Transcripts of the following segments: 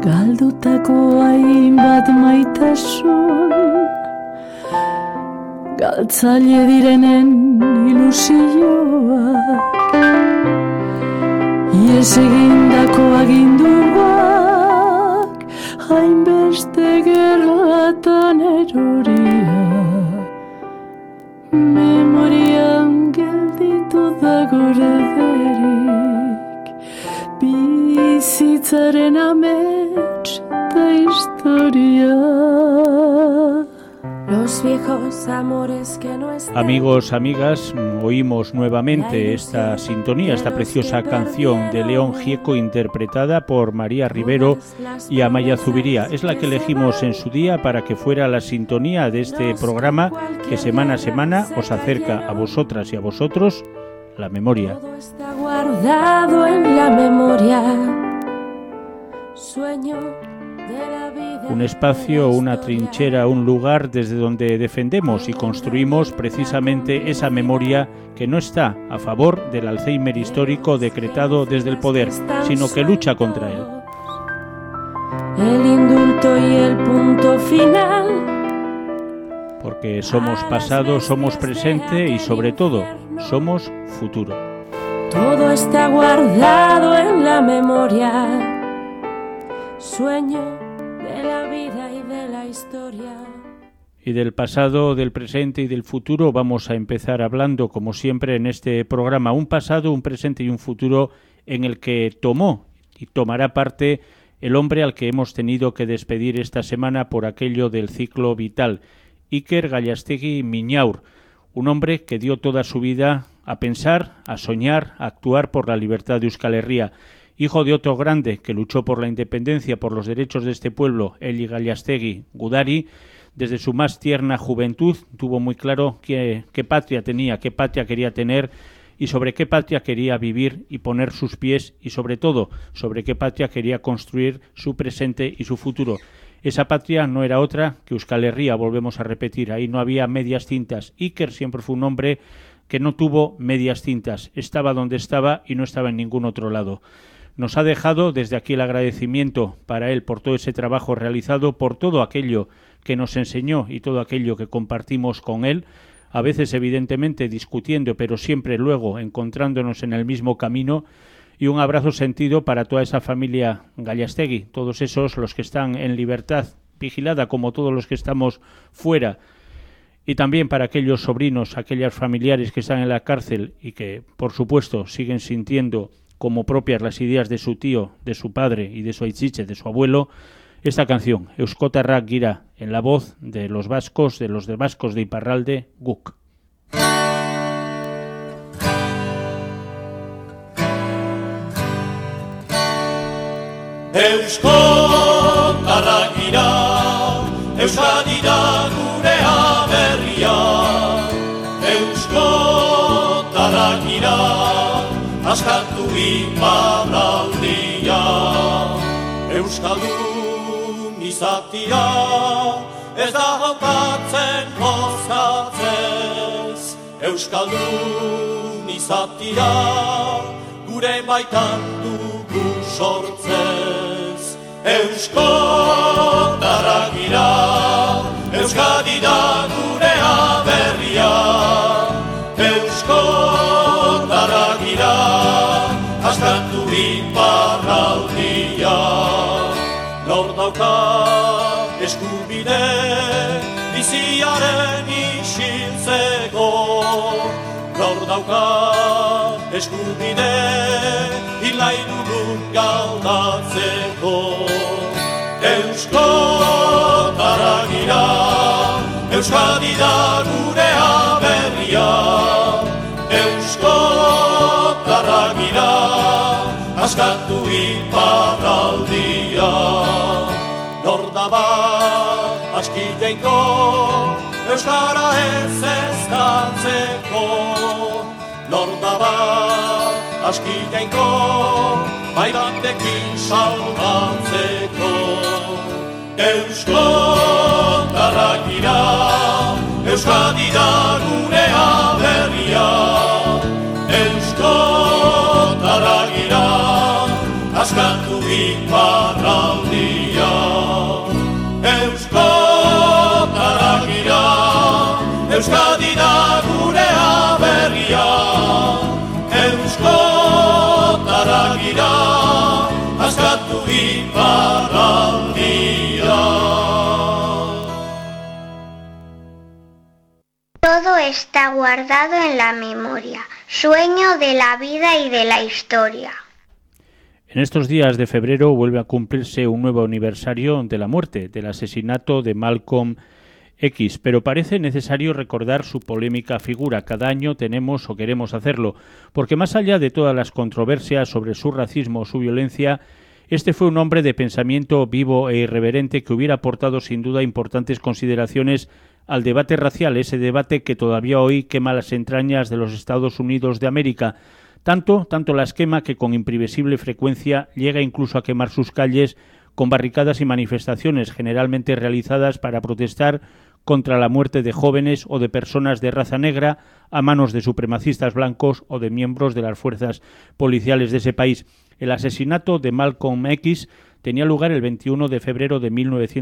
Galdutako hainbat maitasun, galtzaile direnen ilusioak, ies egindako aginduak, hainbeste gerratan eroriak, memorian gelditu da gorederik, bizitzaren amets da historia. Los viejos amores que no están. Amigos, amigas, oímos nuevamente esta sintonía, esta preciosa canción de León Gieco interpretada por María Rivero y Amaya Zubiría. Es la que elegimos en su día para que fuera la sintonía de este programa que semana a semana os acerca a vosotras y a vosotros la memoria. Todo está guardado en la memoria. Sueño de la vida. Un espacio, una trinchera, un lugar desde donde defendemos y construimos precisamente esa memoria que no está a favor del Alzheimer histórico decretado desde el poder, sino que lucha contra él. El indulto y el punto final. Porque somos pasado, somos presente y sobre todo somos futuro. Todo está guardado en la memoria. Sueño de la vida y de la historia. Y del pasado, del presente y del futuro vamos a empezar hablando, como siempre en este programa, un pasado, un presente y un futuro en el que tomó y tomará parte el hombre al que hemos tenido que despedir esta semana por aquello del ciclo vital, Iker Gallástegui Miñaur, un hombre que dio toda su vida a pensar, a soñar, a actuar por la libertad de Euskal Herria. Hijo de otro grande que luchó por la independencia, por los derechos de este pueblo, Eli Gallástegui Gudari, desde su más tierna juventud tuvo muy claro qué patria tenía, qué patria quería tener y sobre qué patria quería vivir y poner sus pies y sobre todo sobre qué patria quería construir su presente y su futuro. Esa patria no era otra que Euskal Herria, volvemos a repetir, ahí no había medias tintas. Iker siempre fue un hombre que no tuvo medias tintas, estaba donde estaba y no estaba en ningún otro lado. Nos ha dejado desde aquí el agradecimiento para él por todo ese trabajo realizado, por todo aquello que nos enseñó y todo aquello que compartimos con él, a veces evidentemente discutiendo, pero siempre luego encontrándonos en el mismo camino, y un abrazo sentido para toda esa familia Gallástegui, todos esos los que están en libertad vigilada como todos los que estamos fuera, y también para aquellos sobrinos, aquellos familiares que están en la cárcel y que por supuesto siguen sintiendo como propias las ideas de su tío, de su padre y de su aitziche, de su abuelo, esta canción, Euskotarrak gira, en la voz de los vascos de Iparralde, Guk. Euskotarrak gira, Euskadi da gure aberria. Euskotarrak gira, askatu Iparraldia. Euskaldun izatia, ez da hautatzen bozkatzez. Euskaldun izatia, gure baitan dugu sortzez. Euskotarrak gira, Euskadi da gure aberria. Euskotarrak gira, askatu Iparraldia. Nor dauka eskubide biziaren isiltzeko. Nor dauka eskubide hilai dugun galdatzeko. Euskotarrak gira, Euskadi da gure aberria. Euskotarrak gira, askatu Iparraldia. Nor daba askiteko, euskara ez ezkatzeko. Nor daba askiteko, bai batekin salbatzeko. Euskotarrak gira, Euskadi da gure aberria. Euskotarrak gira, askatu Iparraldia. gira, askatu iparraldia. Todo está guardado en la memoria, sueño de la vida y de la historia. En estos días de febrero vuelve a cumplirse un nuevo aniversario de la muerte, del asesinato de Malcolm X, pero parece necesario recordar su polémica figura. Cada año tenemos o queremos hacerlo, porque más allá de todas las controversias sobre su racismo o su violencia, este fue un hombre de pensamiento vivo e irreverente que hubiera aportado sin duda importantes consideraciones al debate racial, ese debate que todavía hoy quema las entrañas de los Estados Unidos de América. Tanto las quema que con imprevisible frecuencia llega incluso a quemar sus calles con barricadas y manifestaciones generalmente realizadas para protestar contra la muerte de jóvenes o de personas de raza negra a manos de supremacistas blancos o de miembros de las fuerzas policiales de ese país. El asesinato de Malcolm X tenía lugar el 21 de febrero de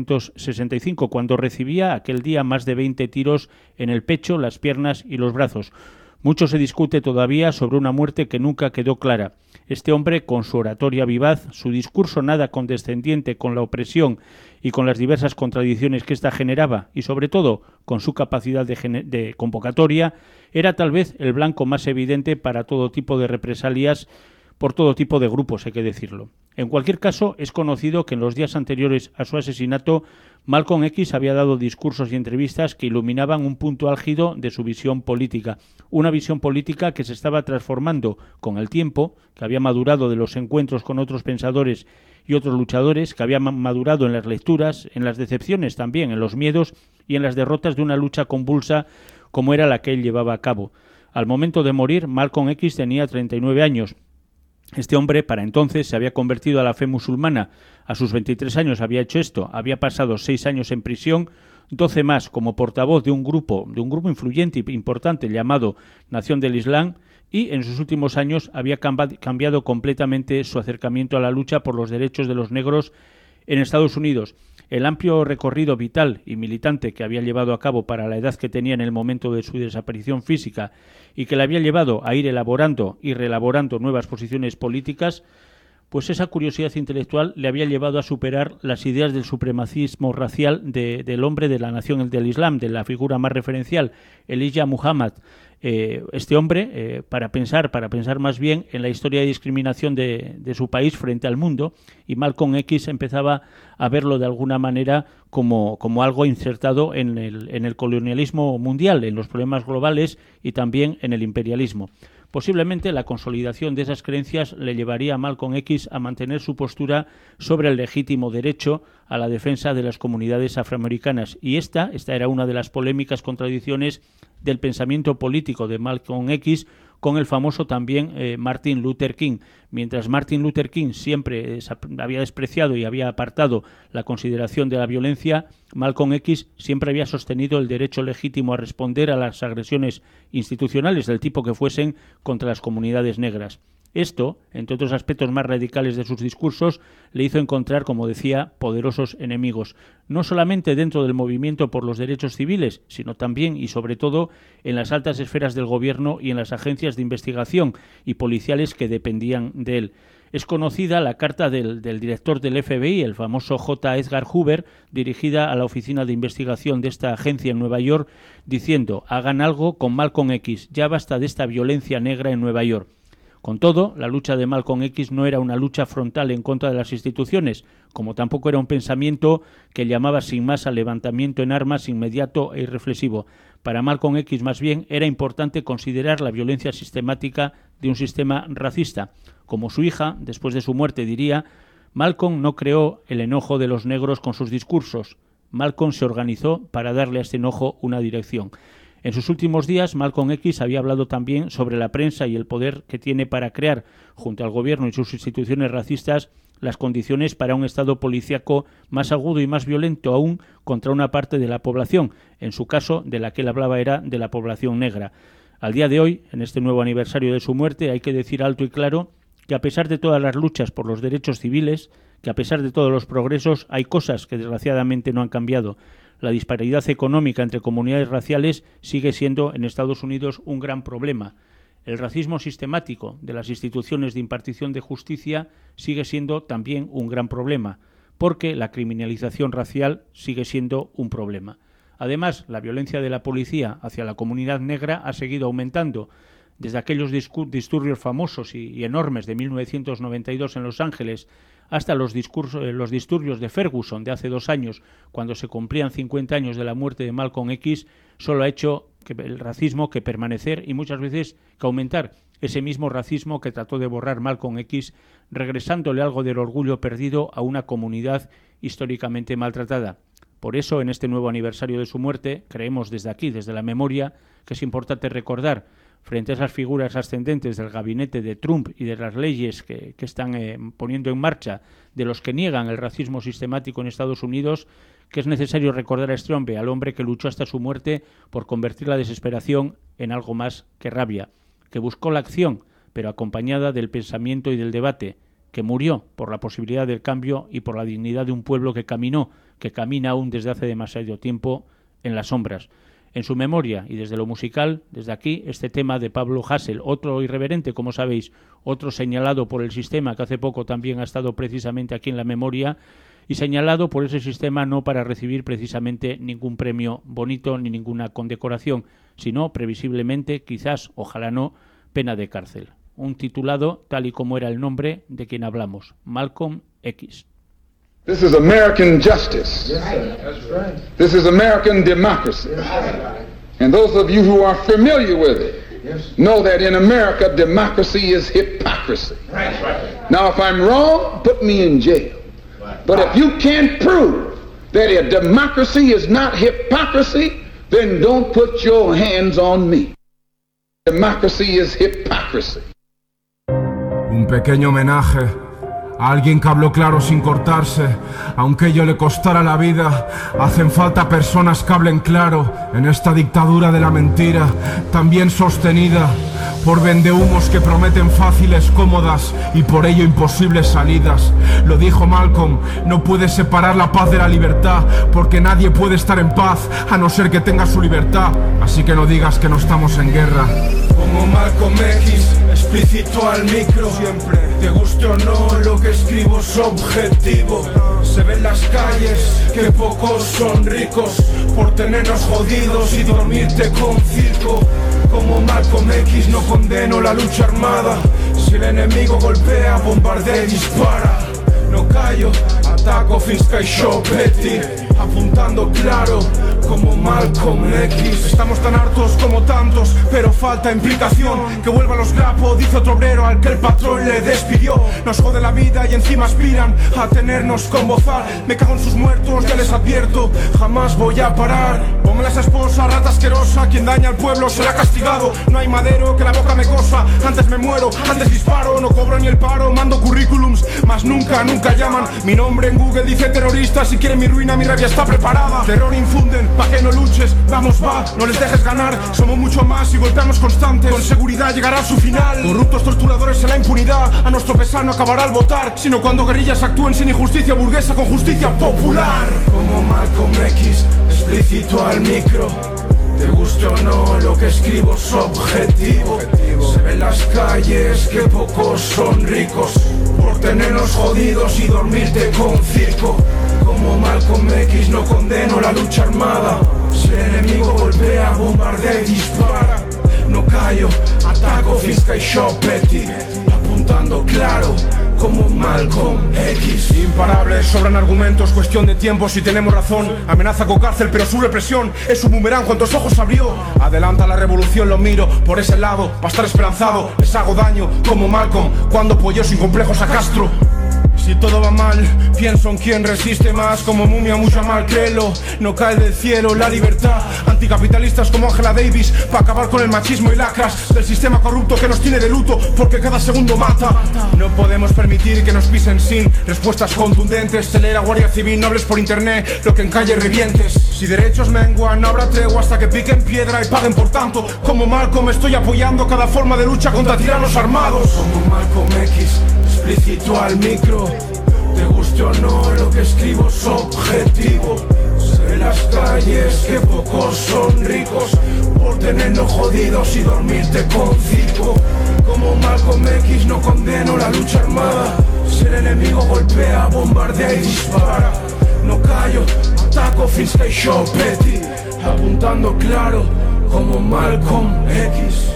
1965, cuando recibía aquel día más de 20 tiros en el pecho, las piernas y los brazos. Mucho se discute todavía sobre una muerte que nunca quedó clara. Este hombre, con su oratoria vivaz, su discurso nada condescendiente con la opresión y con las diversas contradicciones que ésta generaba, y sobre todo con su capacidad de convocatoria, era tal vez el blanco más evidente para todo tipo de represalias por todo tipo de grupos, hay que decirlo. En cualquier caso, es conocido que en los días anteriores a su asesinato, Malcolm X había dado discursos y entrevistas que iluminaban un punto álgido de su visión política. Una visión política que se estaba transformando con el tiempo, que había madurado de los encuentros con otros pensadores y otros luchadores, que había madurado en las lecturas, en las decepciones también, en los miedos y en las derrotas de una lucha convulsa como era la que él llevaba a cabo. Al momento de morir, Malcolm X tenía 39 años. Este hombre, para entonces, se había convertido a la fe musulmana. A sus 23 años había hecho esto. Había pasado 6 años en prisión, 12 más como portavoz de un grupo influyente y importante llamado Nación del Islam, y en sus últimos años había cambiado completamente su acercamiento a la lucha por los derechos de los negros en Estados Unidos. El amplio recorrido vital y militante que había llevado a cabo para la edad que tenía en el momento de su desaparición física y que le había llevado a ir elaborando y reelaborando nuevas posiciones políticas, pues esa curiosidad intelectual le había llevado a superar las ideas del supremacismo racial del hombre de la nación del Islam, de la figura más referencial, Elijah Muhammad. Este hombre, para pensar más bien en la historia de discriminación de su país frente al mundo, y Malcolm X empezaba a verlo de alguna manera como algo insertado en el colonialismo mundial, en los problemas globales y también en el imperialismo. Posiblemente la consolidación de esas creencias le llevaría a Malcolm X a mantener su postura sobre el legítimo derecho a la defensa de las comunidades afroamericanas. Y esta era una de las polémicas contradicciones del pensamiento político de Malcolm X con el famoso también Martin Luther King. Mientras Martin Luther King siempre había despreciado y había apartado la consideración de la violencia, Malcolm X siempre había sostenido el derecho legítimo a responder a las agresiones institucionales del tipo que fuesen contra las comunidades negras. Esto, entre otros aspectos más radicales de sus discursos, le hizo encontrar, como decía, poderosos enemigos, no solamente dentro del movimiento por los derechos civiles, sino también y sobre todo en las altas esferas del gobierno y en las agencias de investigación y policiales que dependían de él. Es conocida la carta del director del FBI, el famoso J. Edgar Hoover, dirigida a la oficina de investigación de esta agencia en Nueva York, diciendo: hagan algo con Malcolm X, ya basta de esta violencia negra en Nueva York. Con todo, la lucha de Malcolm X no era una lucha frontal en contra de las instituciones, como tampoco era un pensamiento que llamaba sin más al levantamiento en armas inmediato e irreflexivo. Para Malcolm X, más bien, era importante considerar la violencia sistemática de un sistema racista. Como su hija, después de su muerte, diría: Malcolm no creó el enojo de los negros con sus discursos. Malcolm se organizó para darle a este enojo una dirección. En sus últimos días, Malcolm X había hablado también sobre la prensa y el poder que tiene para crear, junto al gobierno y sus instituciones racistas, las condiciones para un estado policíaco más agudo y más violento aún contra una parte de la población. En su caso, de la que él hablaba era de la población negra. Al día de hoy, en este nuevo aniversario de su muerte, hay que decir alto y claro que a pesar de todas las luchas por los derechos civiles, que a pesar de todos los progresos, hay cosas que desgraciadamente no han cambiado. La disparidad económica entre comunidades raciales sigue siendo en Estados Unidos un gran problema. El racismo sistemático de las instituciones de impartición de justicia sigue siendo también un gran problema, porque la criminalización racial sigue siendo un problema. Además, la violencia de la policía hacia la comunidad negra ha seguido aumentando, desde aquellos disturbios famosos y enormes de 1992 en Los Ángeles hasta los disturbios de Ferguson de hace 2 años, cuando se cumplían 50 años de la muerte de Malcolm X, solo ha hecho el racismo que permanecer y muchas veces que aumentar ese mismo racismo que trató de borrar Malcolm X, regresándole algo del orgullo perdido a una comunidad históricamente maltratada. Por eso, en este nuevo aniversario de su muerte, creemos desde aquí, desde la memoria, que es importante recordar, frente a esas figuras ascendentes del gabinete de Trump y de las leyes que están poniendo en marcha, de los que niegan el racismo sistemático en Estados Unidos, que es necesario recordar a este hombre, al hombre que luchó hasta su muerte por convertir la desesperación en algo más que rabia, que buscó la acción, pero acompañada del pensamiento y del debate, que murió por la posibilidad del cambio y por la dignidad de un pueblo que camina aún desde hace demasiado tiempo en las sombras. En su memoria y desde lo musical, desde aquí, este tema de Pablo Hasél, otro irreverente, como sabéis, otro señalado por el sistema, que hace poco también ha estado precisamente aquí en la memoria, y señalado por ese sistema no para recibir precisamente ningún premio bonito ni ninguna condecoración, sino previsiblemente, quizás, ojalá no, pena de cárcel. Un titulado tal y como era el nombre de quien hablamos, Malcolm X. This is American justice. Yes, sir. That's right. This is American democracy. Yes, sir. And those of you who are familiar with it know that in America, democracy is hypocrisy. Right. Now, if I'm wrong, put me in jail. But if you can't prove that a democracy is not hypocrisy, then don't put your hands on me. Democracy is hypocrisy. Un pequeño homenaje a alguien que habló claro sin cortarse, aunque ello le costara la vida. Hacen falta personas que hablen claro en esta dictadura de la mentira, también sostenida por vendehumos que prometen fáciles, cómodas y por ello imposibles salidas. Lo dijo Malcolm, no puedes separar la paz de la libertad, porque nadie puede estar en paz a no ser que tenga su libertad. Así que no digas que no estamos en guerra. Como Malcolm X, explícito al micro, siempre, te guste o no, lo que escribo es objetivo. Se ven las calles que pocos son ricos por tenernos jodidos y dormirte con circo. Como Malcolm X no condeno la lucha armada. Si el enemigo golpea, bombardea y dispara. No callo, ataco fins que això peti, apuntando claro como Malcolm X. Estamos tan hartos como tantos, pero falta implicación. Que vuelvan los grapos, dice otro obrero al que el patrón le despidió. Nos jode la vida y encima aspiran a tenernos con bozal. Me cago en sus muertos, ya les advierto, jamás voy a parar. Póngale a esa esposa, rata asquerosa, quien daña al pueblo será castigado. No hay madero que la boca me cosa, antes me muero, antes disparo. No cobro ni el paro, mando currículums, mas nunca llaman. Mi nombre en Google dice terrorista, si quieren mi ruina, mi rabia está preparada. Terror infunden, pa' que no luches, vamos va, no les dejes ganar. Somos mucho más y golpeamos constantes, con seguridad llegará a su final. Corruptos torturadores en la impunidad, a nuestro pesar no acabará al votar, sino cuando guerrillas actúen sin injusticia burguesa con justicia popular. Como Malcolm X, explícito al micro, te guste o no, lo que escribo es objetivo. Se ven las calles que pocos son ricos por tenernos jodidos y dormirte con circo. Como Malcolm X no condeno la lucha armada. Si el enemigo golpea, bombardea y dispara. No callo, ataco fisca y shopeti, apuntando claro como Malcolm X. Imparables, sobran argumentos, cuestión de tiempo si tenemos razón. Amenaza con cárcel, pero su represión es un boomerang, cuantos ojos abrió. Adelanta la revolución, lo miro por ese lado, para estar esperanzado. Les hago daño como Malcolm cuando apoyó sin complejos a Castro. Si todo va mal, pienso en quién resiste más. Como Mumia Muhammad, créelo, no cae del cielo la libertad. Anticapitalistas como Angela Davis, pa' acabar con el machismo y lacras del sistema corrupto que nos tiene de luto, porque cada segundo mata. No podemos permitir que nos pisen sin respuestas contundentes. Telera, Guardia Civil, no hables por internet lo que en calle revientes. Si derechos menguan, no habrá tregua hasta que piquen piedra y paguen por tanto. Como Malcolm estoy apoyando cada forma de lucha contra tiranos armados. Como Malcolm X, explícito al micro, te guste o no, lo que escribo es objetivo. Se de las calles, que pocos son ricos por tenernos jodidos y dormirte con circo. Como Malcolm X no condeno la lucha armada. Si el enemigo golpea, bombardea y dispara. No callo, ataco fins que això peti, apuntando claro como Malcolm X.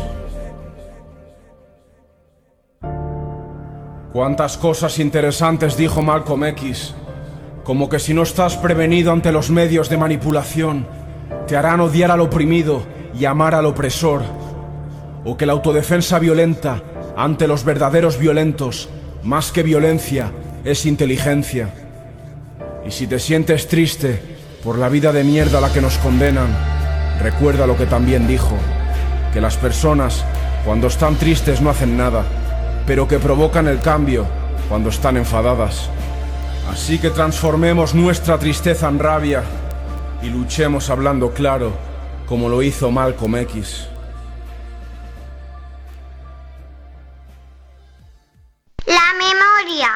Cuántas cosas interesantes dijo Malcolm X, como que si no estás prevenido ante los medios de manipulación, te harán odiar al oprimido y amar al opresor, o que la autodefensa violenta ante los verdaderos violentos, más que violencia, es inteligencia. Y si te sientes triste por la vida de mierda a la que nos condenan, recuerda lo que también dijo, que las personas cuando están tristes no hacen nada, pero que provocan el cambio cuando están enfadadas. Así que transformemos nuestra tristeza en rabia y luchemos hablando claro, como lo hizo Malcolm X. La memoria.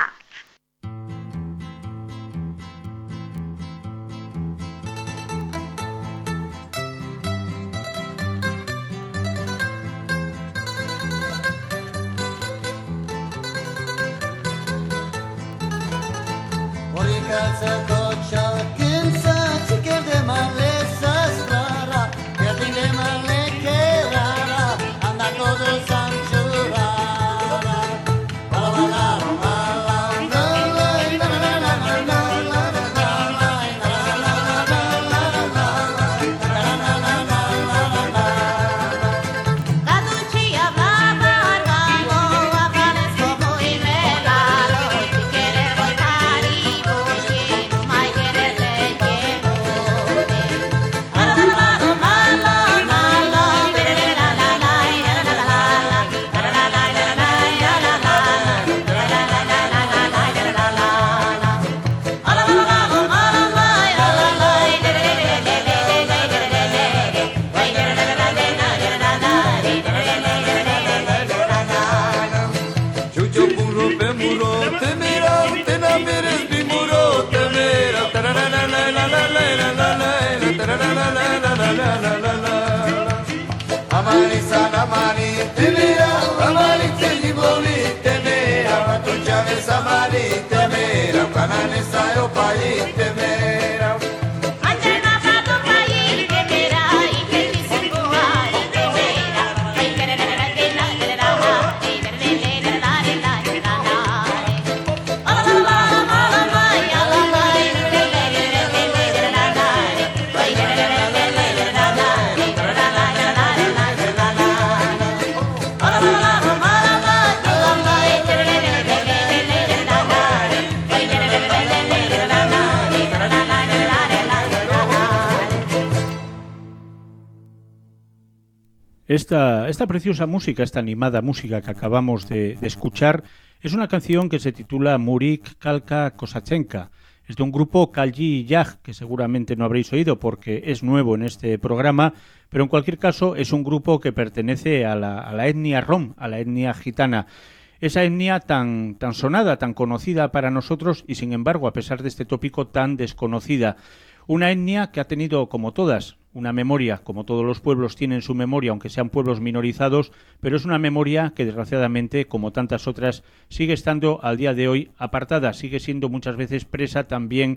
Esta preciosa música, esta animada música que acabamos de escuchar, es una canción que se titula Murik Kalka Kosachenka. Es de un grupo Kalji Yag, que seguramente no habréis oído porque es nuevo en este programa, pero en cualquier caso es un grupo que pertenece a la etnia rom, a la etnia gitana. Esa etnia tan sonada, tan conocida para nosotros y sin embargo, a pesar de este tópico, tan desconocida. Una etnia que ha tenido, como todas, una memoria, como todos los pueblos tienen su memoria, aunque sean pueblos minorizados, pero es una memoria que desgraciadamente, como tantas otras, sigue estando al día de hoy apartada, sigue siendo muchas veces presa también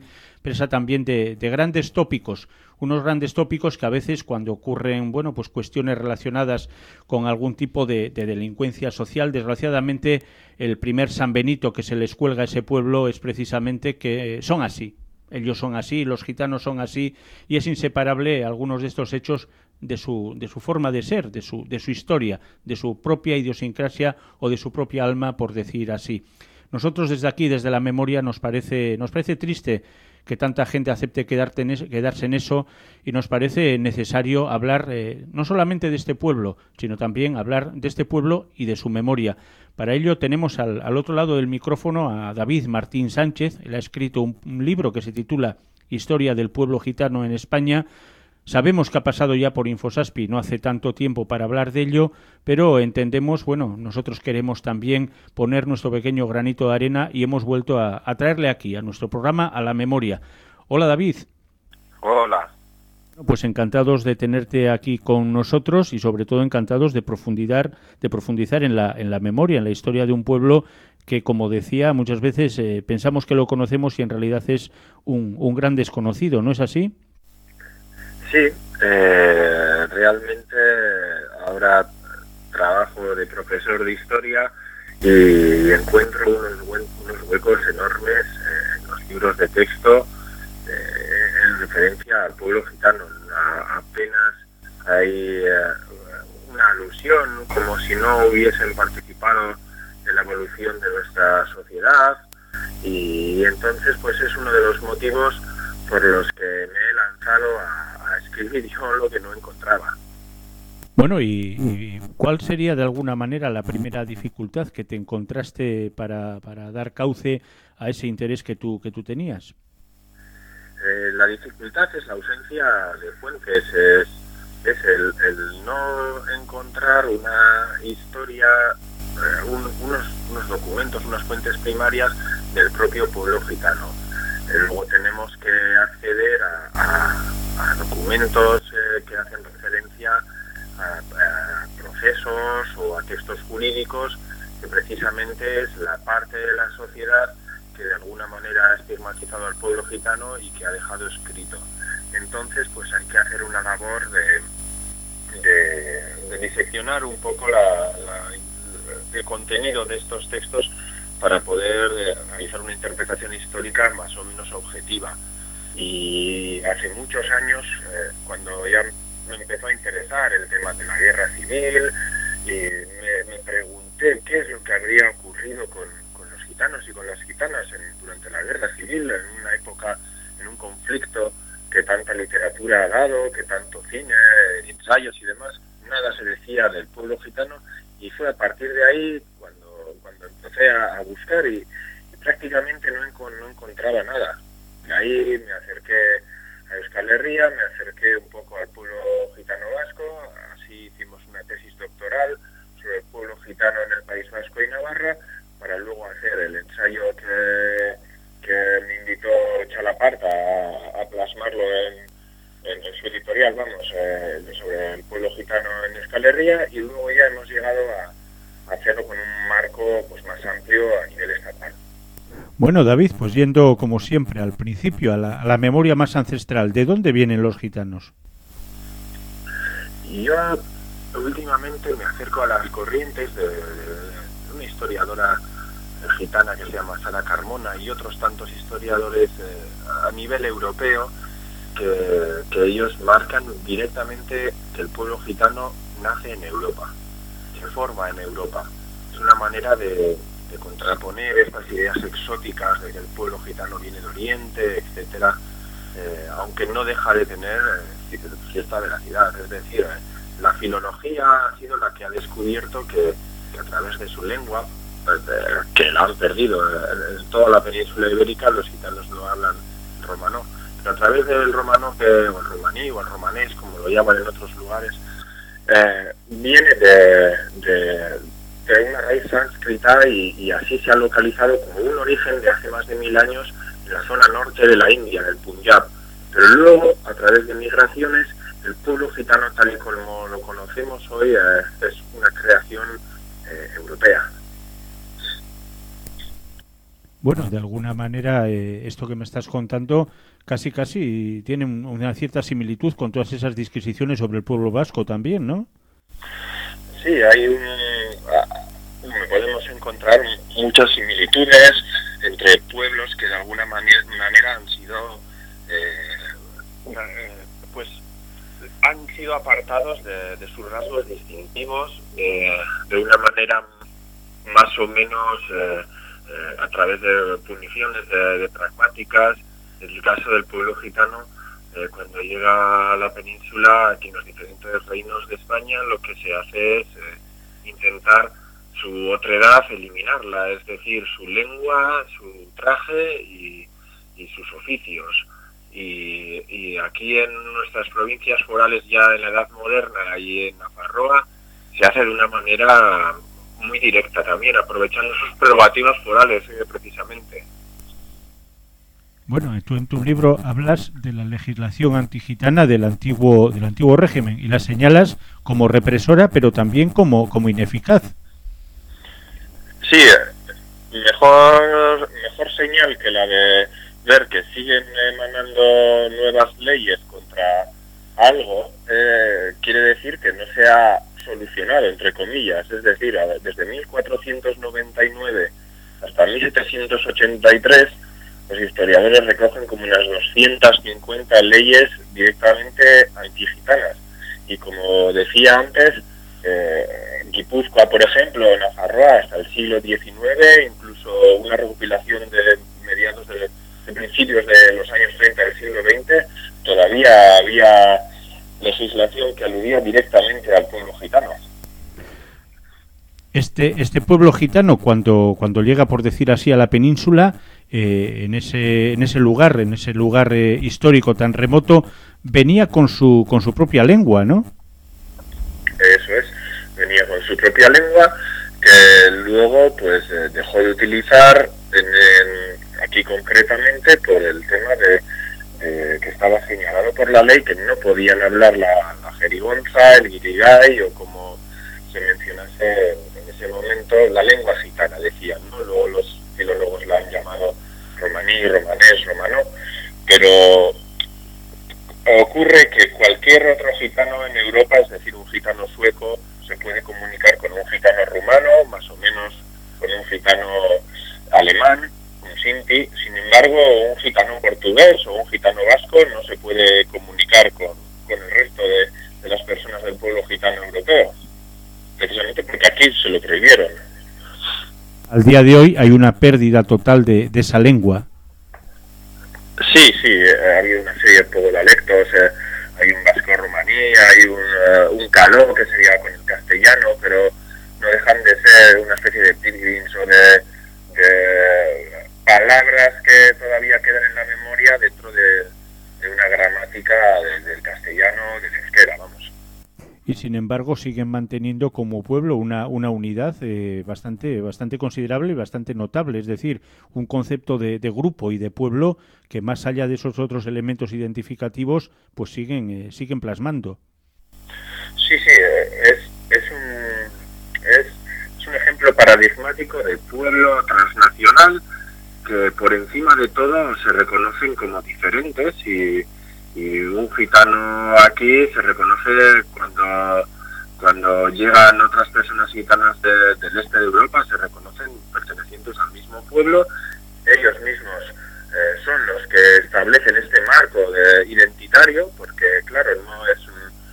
de grandes tópicos, unos grandes tópicos que a veces cuando ocurren, pues cuestiones relacionadas con algún tipo de delincuencia social, desgraciadamente el primer San Benito que se les cuelga a ese pueblo es precisamente que son así. Ellos son así, los gitanos son así, y es inseparable algunos de estos hechos de su forma de ser, de su historia, de su propia idiosincrasia o de su propia alma, por decir así. Nosotros desde aquí, desde la memoria, nos parece triste que tanta gente acepte quedarse en eso, y nos parece necesario hablar no solamente de este pueblo, sino también hablar de este pueblo y de su memoria. Para ello tenemos al otro lado del micrófono a David Martín Sánchez. Él ha escrito un libro que se titula Historia del pueblo gitano en España. Sabemos que ha pasado ya por Infosaspi no hace tanto tiempo para hablar de ello, pero entendemos, nosotros queremos también poner nuestro pequeño granito de arena y hemos vuelto a traerle aquí, a nuestro programa, a la memoria. Hola, David. Hola. Pues encantados de tenerte aquí con nosotros y sobre todo encantados de profundizar en la memoria, en la historia de un pueblo que, como decía, muchas veces pensamos que lo conocemos y en realidad es un gran desconocido, ¿no es así? Sí, realmente ahora trabajo de profesor de historia y encuentro unos huecos enormes en los libros de texto en referencia al pueblo gitano. Apenas hay una alusión, como si no hubiesen participado en la evolución de nuestra sociedad, y entonces pues es uno de los motivos por los que me he lanzado a escribir yo lo que no encontraba. Bueno, ¿y cuál sería de alguna manera la primera dificultad que te encontraste para dar cauce a ese interés que tú tenías? La dificultad es la ausencia de fuentes, es el no encontrar una historia, unos documentos, unas fuentes primarias del propio pueblo gitano. Luego tenemos que acceder a documentos que hacen referencia a procesos o a textos jurídicos, que precisamente es la parte de la sociedad que de alguna manera ha estigmatizado al pueblo gitano y que ha dejado escrito. Entonces, pues hay que hacer una labor de diseccionar un poco el contenido de estos textos para poder realizar una interpretación histórica más o menos objetiva. Y hace muchos años, cuando ya me empezó a interesar el tema de la guerra civil, y me pregunté qué es lo que habría ocurrido con los gitanos y con las gitanas durante la guerra civil, en una época, en un conflicto que tanta literatura ha dado, que tanto cine, ensayos y demás, nada se decía del pueblo gitano, y fue a partir de ahí cuando empecé a buscar y prácticamente no encontraba nada. De ahí me acerqué a Euskal Herria, me acerqué un poco al pueblo gitano vasco, así hicimos una tesis doctoral sobre el pueblo gitano en el País Vasco y Navarra, para luego hacer el ensayo que me invitó Chalaparta a plasmarlo en su editorial, sobre el pueblo gitano en Euskal Herria, y luego ya hemos llegado a hacerlo con un marco pues más amplio a nivel estatal. Bueno, David, pues yendo como siempre al principio, a la memoria más ancestral, ¿de dónde vienen los gitanos? Y yo últimamente me acerco a las corrientes de una historiadora gitana que se llama Sara Carmona y otros tantos historiadores a nivel europeo que ellos marcan directamente que el pueblo gitano nace en Europa, se forma en Europa. Es una manera de contraponer estas ideas exóticas de que el pueblo gitano viene de Oriente, etcétera, aunque no deja de tener cierta veracidad. Es decir, la filología ha sido la que ha descubierto que a través de su lengua, que la han perdido en toda la península ibérica, los gitanos no hablan romano, pero a través del romano, o el romaní o el romanés, como lo llaman en otros lugares, viene de una raíz sánscrita y así se ha localizado como un origen de hace más de 1000 años en la zona norte de la India, en el Punjab. Pero luego, a través de migraciones, el pueblo gitano, tal y como lo conocemos hoy, es una creación europea. Bueno, de alguna manera esto que me estás contando casi tiene una cierta similitud con todas esas disquisiciones sobre el pueblo vasco también, ¿no? Sí, podemos encontrar muchas similitudes entre pueblos que de alguna manera han sido han sido apartados de sus rasgos distintivos de una manera más o menos a través de puniciones, de pragmáticas. En el caso del pueblo gitano, cuando llega a la península, aquí en los diferentes reinos de España, lo que se hace es intentar su otredad, eliminarla, es decir, su lengua, su traje y sus oficios. Y aquí en nuestras provincias forales, ya en la Edad Moderna y en Nafarroa, se hace de una manera muy directa también, aprovechando sus prerrogativas forales precisamente. Bueno, tú en tu libro hablas de la legislación antigitana del antiguo régimen y la señalas como represora, pero también como ineficaz. Sí, mejor señal que la de ver que siguen emanando nuevas leyes contra algo, quiere decir que no se ha solucionado, entre comillas. Es decir, desde 1499 hasta 1783, los historiadores recogen como unas 250 leyes directamente antigitanas. Y como decía antes, Guipúzcoa, por ejemplo, Nafarroa, hasta el siglo XIX, incluso una recopilación de mediados de principios de los años 30 del siglo XX, todavía había legislación que aludía directamente al pueblo gitano. Este pueblo gitano, cuando llega, por decir así, a la península, en ese lugar histórico tan remoto, venía con su propia lengua, ¿no? Eso es, venía con su propia lengua, que luego pues dejó de utilizar aquí concretamente por el tema de que estaba señalado por la ley que no podían hablar la jerigonza, el guirigay o como se mencionase en ese momento la lengua gitana, decían, ¿no? Luego los filólogos la han llamado romaní, romanés, romano, pero ocurre que cualquier otro gitano en Europa, es decir, un gitano sueco, se puede comunicar con un gitano rumano, más o menos con un gitano alemán, un sinti. Sin embargo, un gitano portugués o un gitano vasco no se puede comunicar con el resto de las personas del pueblo gitano europeo, precisamente porque aquí se lo prohibieron. Al día de hoy hay una pérdida total de esa lengua. Sí, ha habido una serie de pogolalectos, hay un vasco romaní, hay un caló que sería con el castellano, pero no dejan de ser una especie de pilgrims o de palabras que todavía quedan en la memoria dentro de una gramática del castellano, del euskera, vamos. Y sin embargo siguen manteniendo como pueblo una unidad bastante considerable y bastante notable, es decir, un concepto de grupo y de pueblo que más allá de esos otros elementos identificativos pues siguen plasmando. Sí, es un ejemplo paradigmático de pueblo transnacional que por encima de todo se reconocen como diferentes y un gitano aquí se reconoce cuando llegan otras personas gitanas del este de Europa, se reconocen pertenecientes al mismo pueblo. Ellos mismos son los que establecen este marco identitario, porque claro, no es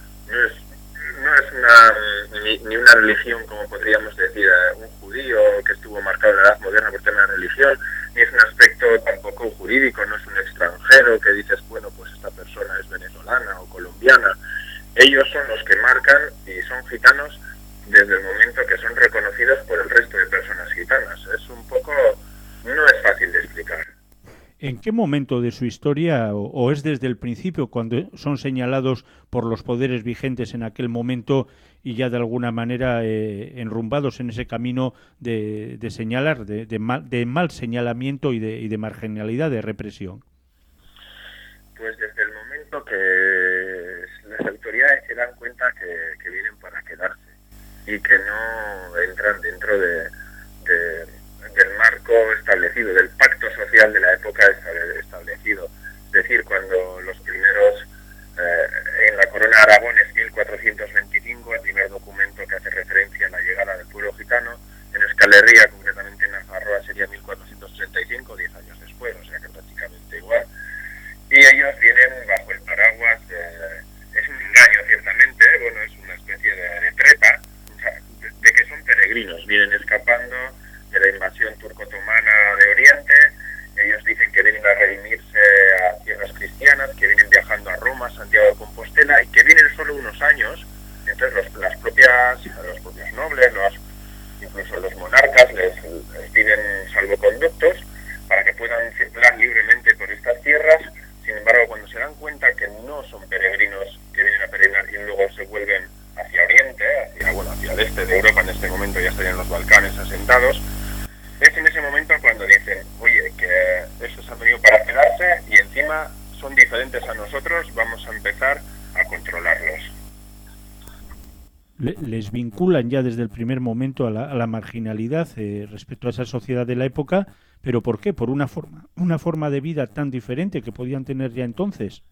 ni una religión, como podríamos decir, un judío que estuvo marcado en la Edad Moderna por tema de religión, ni es un aspecto tampoco jurídico, no es un extranjero que dices, bueno, pues esta persona es venezolana o colombiana. Ellos son los que marcan y son gitanos desde el momento que son reconocidos por el resto de personas gitanas. Es un poco, no es fácil de explicar. ¿En qué momento de su historia, o es desde el principio, cuando son señalados por los poderes vigentes en aquel momento y ya de alguna manera enrumbados en ese camino de señalar, de mal señalamiento y de marginalidad, de represión? Pues desde el momento que las autoridades se dan cuenta que vienen para quedarse y que no entran dentro del marco establecido, del pacto social de la época establecido. Es decir, cuando los primeros, en la Corona de Aragón es 1425, el primer documento que hace referencia a la llegada del pueblo gitano, en Euskal Herria, concretamente en Nafarroa, sería 1435, 10 años después, o sea que prácticamente igual. Y ellos vienen bajo el paraguas, es un engaño ciertamente, bueno, es una especie de treta, o sea, de que son peregrinos, vienen escapando de la invasión turco-otomana de Oriente. Ellos dicen que vienen a redimirse a tierras cristianas, que vienen viajando a Roma, Santiago de Compostela y que vienen solo unos años. Entonces los propios nobles, incluso los monarcas les piden salvoconductos para que puedan circular libremente por estas tierras. Sin embargo, cuando se dan cuenta que no son peregrinos que vienen a peregrinar y luego se vuelven hacia Oriente, hacia el este de Europa, en este momento ya estarían los Balcanes asentados, es en ese momento cuando dicen, oye, que estos han venido para quedarse, encima son diferentes a nosotros, vamos a empezar a controlarlos. Les vinculan ya desde el primer momento a la marginalidad respecto a esa sociedad de la época, pero ¿por qué? Por una forma de vida tan diferente que podían tener ya entonces.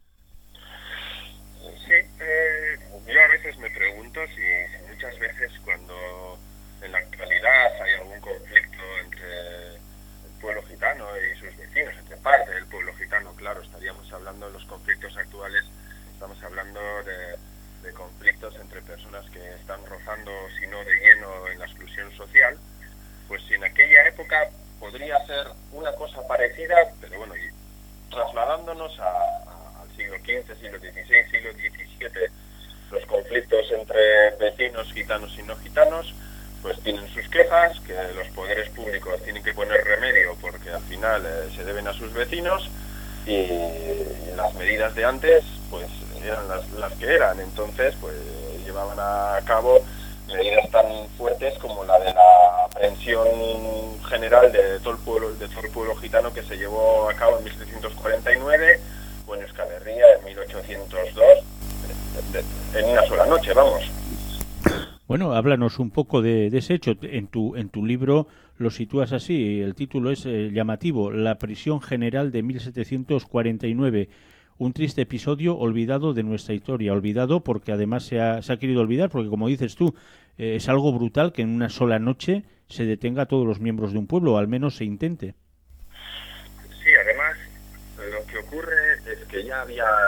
Sí, yo a veces me pregunto si muchas veces cuando en la actualidad hay algún conflicto entre el pueblo gitano y sus vecinos, entre parte del pueblo gitano, claro, estaríamos hablando de los conflictos actuales, estamos hablando de conflictos entre personas que están rozando, si no de lleno, en la exclusión social, pues si en aquella época podría ser una cosa parecida, pero bueno, y trasladándonos al siglo XV, siglo XVI, siglo XVII, los conflictos entre vecinos gitanos y no gitanos, pues tienen sus quejas, que los poderes públicos tienen que poner remedio porque al final se deben a sus vecinos, y las medidas de antes pues eran las que eran. Entonces pues llevaban a cabo medidas tan fuertes como la de la aprehensión general de todo el pueblo gitano, que se llevó a cabo en 1749 o en Euskal Herria en 1802, en una sola noche, vamos. Bueno, háblanos un poco de ese hecho. En tu libro lo sitúas así, el título es llamativo, La prisión general de 1749, un triste episodio olvidado de nuestra historia, olvidado porque además se ha querido olvidar, porque como dices tú, es algo brutal que en una sola noche se detenga a todos los miembros de un pueblo, o al menos se intente. Sí, además, lo que ocurre es que ya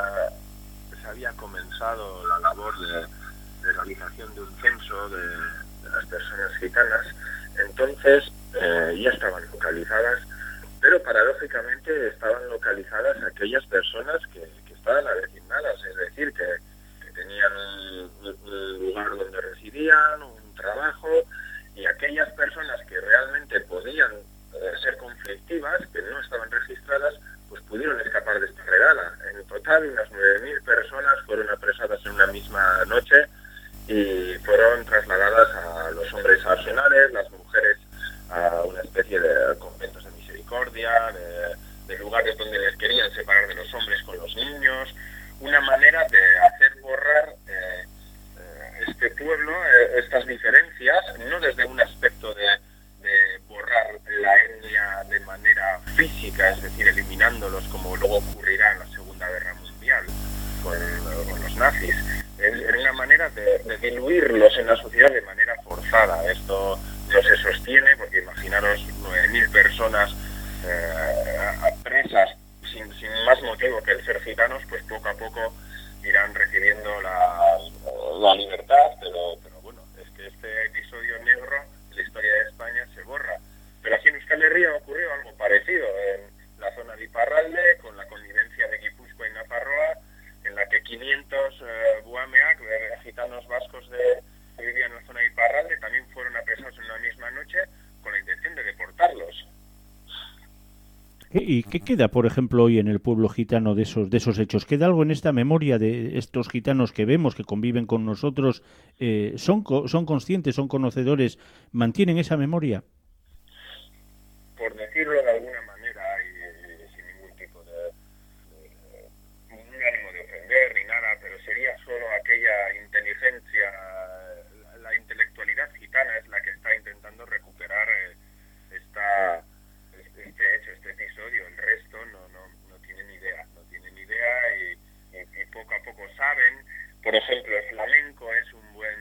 se había comenzado la labor de realización de un censo de las personas gitanas, entonces ya estaban localizadas, pero paradójicamente estaban localizadas aquellas personas que estaban avecindadas, es decir, que tenían un lugar donde residían, un trabajo, y aquellas personas que realmente podían ser conflictivas, que no estaban registradas, pues pudieron escapar de esta redada. En total, unas 9.000 personas fueron apresadas en una misma noche y fueron trasladadas a los hombres a arsenales, las mujeres a una especie de conventos de misericordia, de lugares donde les querían separar de los hombres con los niños, una manera de hacer borrar este pueblo, estas diferencias, no desde un aspecto de borrar la etnia de manera física, es decir, eliminándolos como luego ocurrirá en la Segunda Guerra Mundial con los nazis. Era una manera de diluirlos en la sociedad de manera forzada. Esto no se sostiene porque imaginaros 9.000 personas presas sin más motivo que el ser gitanos, pues poco a poco irán recibiendo la libertad, pero bueno, es que este episodio negro de la historia de España se borra. Pero aquí en Euskal Herria ocurrió algo parecido en la zona de Iparralde, con la connivencia de Guipúzcoa y Nafarroa, en la que 500 buameak, gitanos vascos que vivían en la zona de Iparralde, también fueron apresados en una misma noche con la intención de deportarlos. ¿Y qué queda, por ejemplo, hoy en el pueblo gitano de esos hechos? ¿Queda algo en esta memoria de estos gitanos que vemos, que conviven con nosotros? ¿Son conscientes, son conocedores, mantienen esa memoria? Por decirlo de alguna manera y sin ningún tipo de ánimo de ofender ni nada, pero sería solo aquella inteligencia, la intelectualidad gitana es la que está intentando recuperar este hecho, este episodio. El resto no tienen idea, y poco a poco saben. Por ejemplo, el flamenco es un buen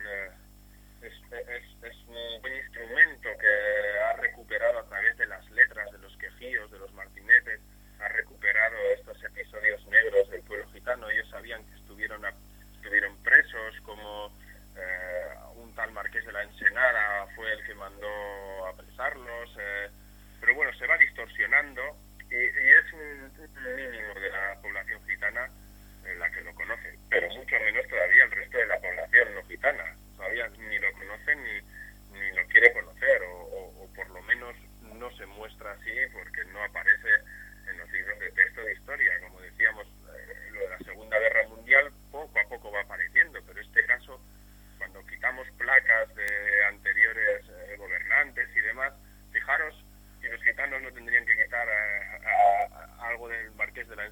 instrumento que ha recuperado a través de las letras, de los quejíos, de los martinetes, ha recuperado estos episodios negros del pueblo gitano. Ellos sabían que estuvieron presos, como un tal Marqués de la Ensenada fue el que mandó apresarlos, pero bueno, se va distorsionando y es un mínimo de la población gitana la que lo conoce, pero mucho menos todavía el resto de la población no gitana. Todavía ni lo conoce ni lo quiere conocer, o por lo menos no se muestra así porque no aparece en los libros de texto de historia. Como decíamos, lo de la Segunda Guerra Mundial poco a poco va apareciendo, pero este caso, cuando quitamos placas de anteriores gobernantes y demás, fijaros si los gitanos no tendrían que quitar algo del Marqués de la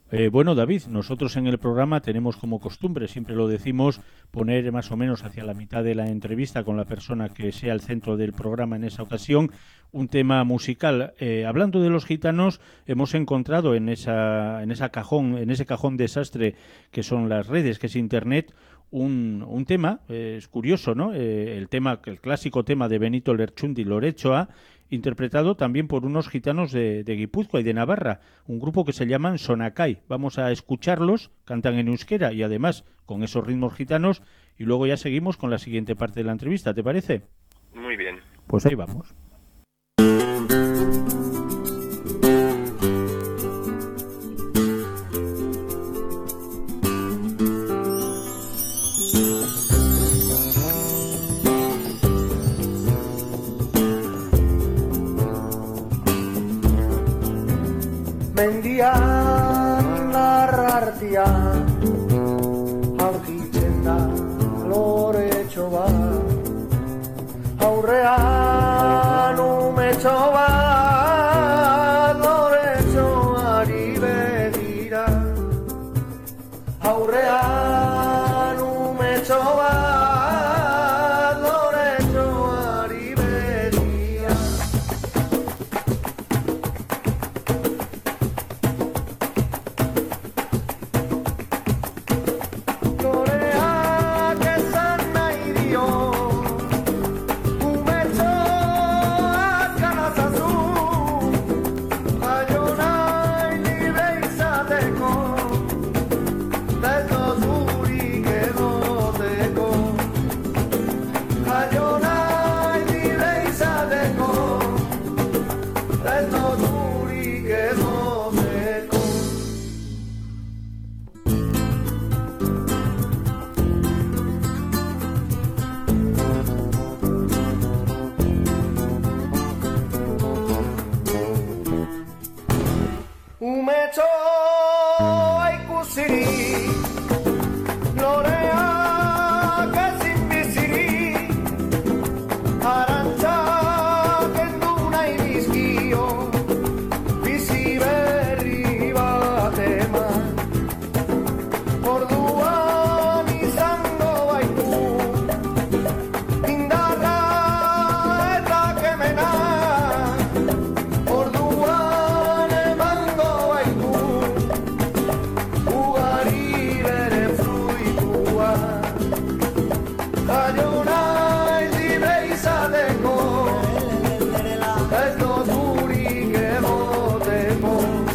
Bueno, David, nosotros en el programa tenemos como costumbre, siempre lo decimos, poner más o menos hacia la mitad de la entrevista con la persona que sea el centro del programa en esa ocasión, un tema musical. Hablando de los gitanos, hemos encontrado en ese cajón desastre que son las redes, que es Internet, un tema, es curioso, ¿no? El clásico tema de Benito Lerchundi, Lorechoa, interpretado también por unos gitanos de Guipúzcoa y de Navarra, un grupo que se llaman Sonacay. Vamos a escucharlos, cantan en euskera y además con esos ritmos gitanos, y luego ya seguimos con la siguiente parte de la entrevista, ¿te parece? Muy bien. Pues ahí vamos. Mendian larrartia aurkitzen da loretxo bat, aurrean umetxo bat loretxoari begira, aurrean umetxo bat loretxoari begira. Loreak esan nahi dio, umetxoak ganazazu, jaio nahi libre izateko, ez dozurik egoteko, jaio nahi libre izateko, ez dozurik egoteko. Umetxoa ikusirik, loreak ezin bizirik, arantxak kendu nahi dizkio, bizi berri bat eman. Orduan izango baitu, indarra eta kemena, orduan emango baitu, ugari bere fruitua. Jaio naiz libre izateko, ez dozurik egoteko.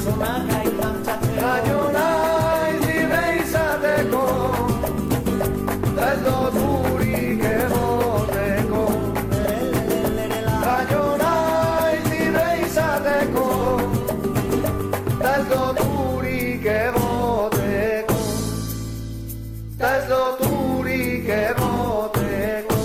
Jaio naiz libre izateko, ez dozurik egoteko. Jaio naiz libre izateko, ez dozurik egoteko. Ez dozurik egoteko.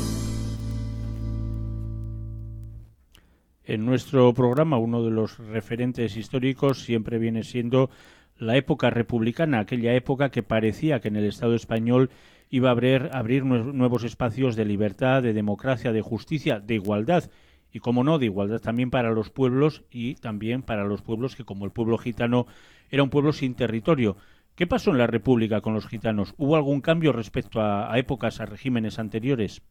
En nuestro programa, uno de los referentes históricos siempre viene siendo la época republicana, aquella época que parecía que en el Estado español iba a abrir nuevos espacios de libertad, de democracia, de justicia, de igualdad. Y, como no, de igualdad también para los pueblos y también para los pueblos que, como el pueblo gitano, era un pueblo sin territorio. ¿Qué pasó en la República con los gitanos? ¿Hubo algún cambio respecto a épocas, a regímenes anteriores?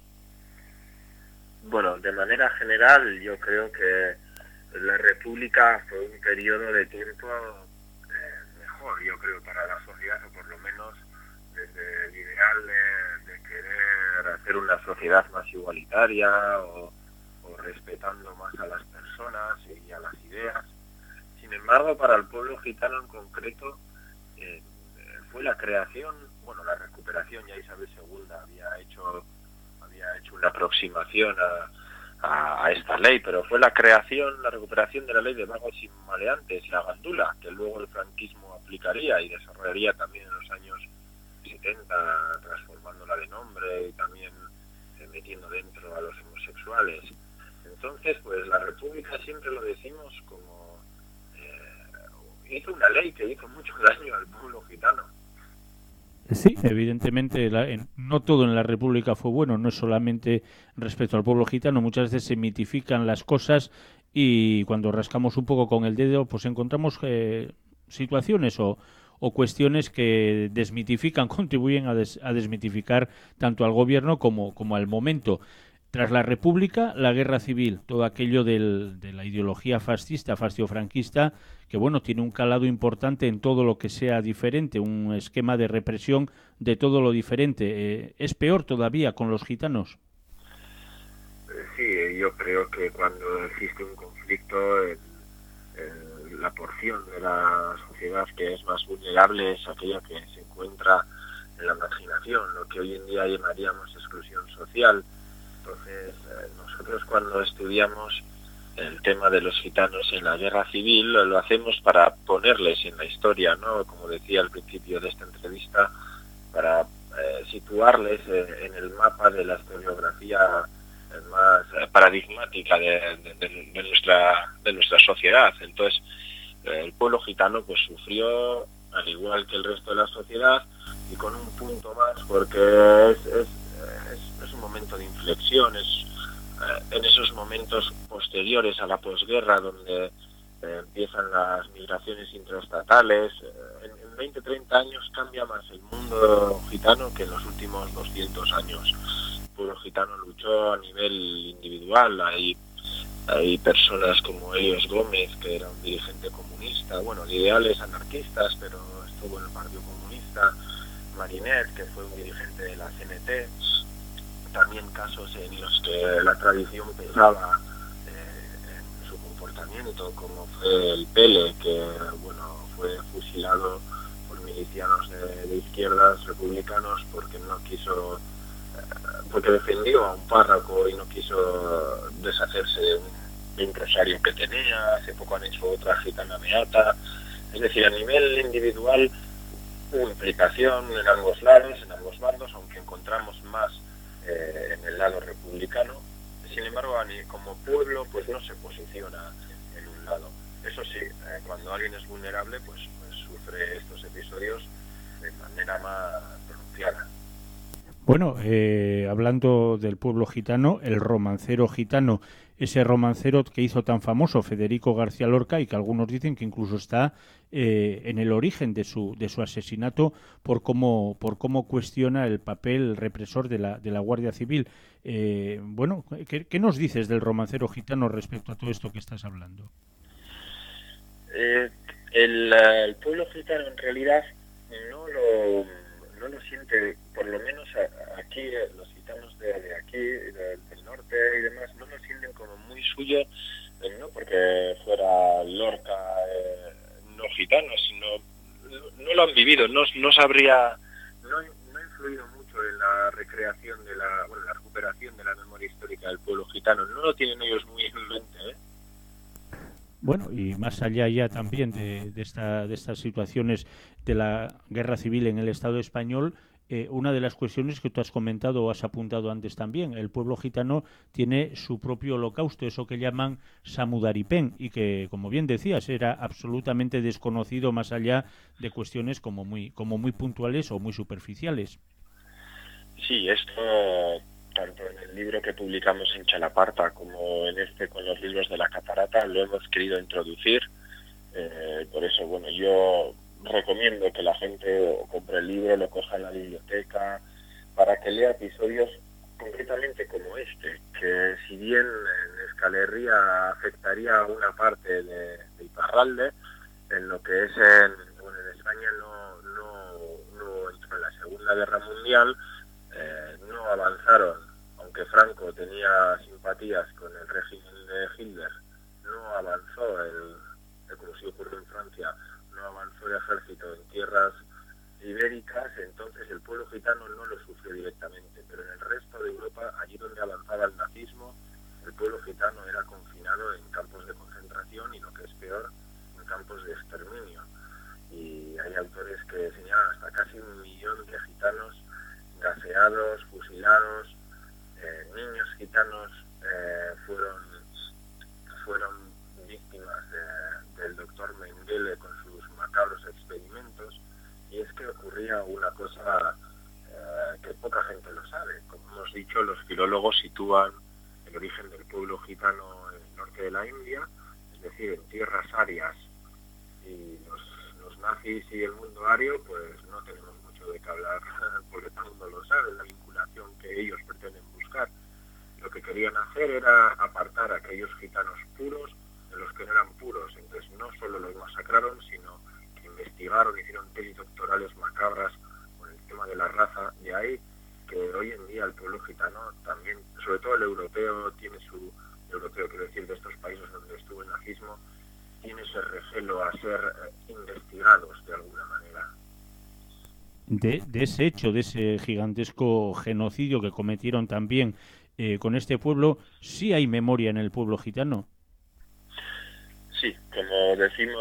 Bueno, de manera general, yo creo que la República fue un periodo de tiempo mejor, yo creo, para la sociedad, o por lo menos desde el ideal de querer hacer una sociedad más igualitaria o respetando más a las personas y a las ideas. Sin embargo, para el pueblo gitano en concreto, fue la creación, bueno, la recuperación, ya Isabel II había hecho una aproximación a esta ley, pero fue la recuperación de la ley de vagos y maleantes, la gandula, que luego el franquismo aplicaría y desarrollaría también en los años 70, transformándola de nombre y también metiendo dentro a los homosexuales. Entonces, pues la República, siempre lo decimos, como hizo una ley que hizo mucho daño al pueblo gitano. Sí, evidentemente no todo en la República fue bueno, no es solamente respecto al pueblo gitano, muchas veces se mitifican las cosas y cuando rascamos un poco con el dedo pues encontramos situaciones o cuestiones que desmitifican, contribuyen a desmitificar tanto al gobierno como al momento. Tras la República, la Guerra Civil, todo aquello de la ideología fascista, fascio-franquista, que bueno, tiene un calado importante en todo lo que sea diferente, un esquema de represión de todo lo diferente. ¿Es peor todavía con los gitanos? Sí, yo creo que cuando existe un conflicto, la porción de la sociedad que es más vulnerable es aquella que se encuentra en la marginación, lo que hoy en día llamaríamos exclusión social. Entonces, nosotros cuando estudiamos el tema de los gitanos en la guerra civil, lo hacemos para ponerles en la historia, ¿no? Como decía al principio de esta entrevista, para situarles en el mapa de la historiografía más paradigmática de nuestra sociedad. Entonces, el pueblo gitano pues sufrió al igual que el resto de la sociedad, y con un punto más, porque es un momento de inflexión, en esos momentos posteriores a la posguerra donde empiezan las migraciones intraestatales. En 20-30 años cambia más el mundo gitano que en los últimos 200 años. El pueblo gitano luchó a nivel individual. Hay personas como Helios Gómez, que era un dirigente comunista, bueno, de ideales anarquistas, pero estuvo en el Partido Comunista. Marinet, que fue un dirigente de la CNT. También casos en los que la tradición pesaba en su comportamiento, como fue el Pele, que bueno, fue fusilado por milicianos de izquierdas republicanos porque no quiso, porque defendió a un párroco y no quiso deshacerse de un empresario que tenía. Hace poco han hecho otra gitana beata. Es decir, a nivel individual hubo implicación en ambos lados, en ambos bandos, aunque encontramos más en el lado republicano. Sin embargo, como pueblo pues no se posiciona en un lado. Eso sí, cuando alguien es vulnerable pues sufre estos episodios de manera más pronunciada. Bueno, hablando del pueblo gitano, el romancero gitano, ese romancero que hizo tan famoso Federico García Lorca, y que algunos dicen que incluso está en el origen de su asesinato por cómo cuestiona el papel represor de la Guardia Civil. Bueno, ¿qué nos dices del romancero gitano respecto a todo esto que estás hablando? El pueblo gitano en realidad no lo siente, por lo menos aquí, los gitanos de aquí, del norte y demás, no lo sienten como muy suyo, no porque fuera Lorca no gitano, sino no lo han vivido, no ha influido mucho en la recreación la recuperación de la memoria histórica del pueblo gitano, no lo tienen ellos muy en mente, Bueno, y más allá ya también de estas situaciones de la guerra civil en el Estado español, una de las cuestiones que tú has comentado o has apuntado antes también, el pueblo gitano tiene su propio holocausto, eso que llaman Samudaripen, y que, como bien decías, era absolutamente desconocido más allá de cuestiones como muy puntuales o muy superficiales. Sí, esto tanto en el libro que publicamos en Chalaparta como en con los libros de la Catarata lo hemos querido introducir. Por eso, bueno, yo recomiendo que la gente compre el libro, lo coja en la biblioteca, para que lea episodios concretamente como este, que si bien en Euskal Herria afectaría a una parte de Iparralde, en lo que es en España no entró en la Segunda Guerra Mundial, no avanzaron, aunque Franco tenía simpatías con el régimen de Hitler, no avanzó como si ocurrió en Francia, no avanzó el ejército en tierras ibéricas. Entonces el pueblo gitano no lo sufrió directamente, pero en el resto de Europa, allí donde avanzaba el nazismo, el pueblo gitano era confinado en campos de concentración y, lo que es peor, en campos de exterminio. Y hay autores que señalan hasta casi 1 millón de gitanos gaseados, fusilados. Niños gitanos fueron víctimas del doctor Mengele con sus macabros experimentos. Y es que ocurría una cosa que poca gente lo sabe. Como hemos dicho, los filólogos sitúan el origen del pueblo gitano en el norte de la India, es decir, en tierras arias, y los los nazis y el mundo ario, pues no tenemos mucho de qué hablar, porque todo el mundo lo sabe, la vinculación que ellos pretenden buscar. Lo que querían hacer era apartar a aquellos gitanos puros de los que no eran puros. Entonces no solo los masacraron, sino que investigaron, hicieron tesis doctorales macabras con el tema de la raza. De ahí que hoy en día el pueblo gitano también, sobre todo el europeo, quiero decir, de estos países donde estuvo el nazismo, tiene ese recelo a ser investigados de alguna manera. De ese hecho, de ese gigantesco genocidio que cometieron también con este pueblo, ¿sí hay memoria en el pueblo gitano? Sí, como decimos,